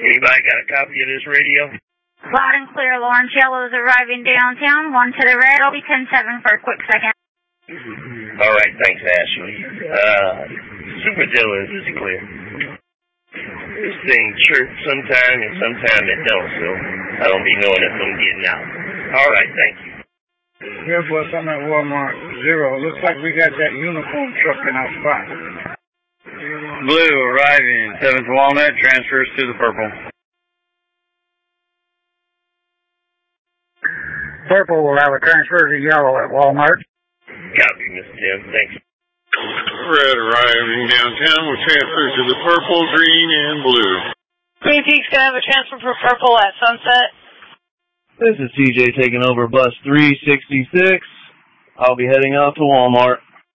Anybody got a copy of this radio? Loud and clear, Lawrence. Yellow is arriving downtown. 1 to the red. I'll be 10-7 for a quick second. All right, thanks, Ashley. Super Jello, this is clear. This thing chirps sometime and sometime it don't, so I don't be knowing if I'm getting out. All right, thank you. Here's what's on at Walmart 0. Looks like we got that uniform truck in our spot. Blue arriving, 7th Walnut, transfers to the purple. Purple will have a transfer to yellow at Walmart. Copy, Mr. Tim. Thanks. Red arriving downtown will transfer to the purple, green, and blue. Green Peak's going to have a transfer for purple at Sunset. This is TJ taking over bus 366. I'll be heading out to Walmart.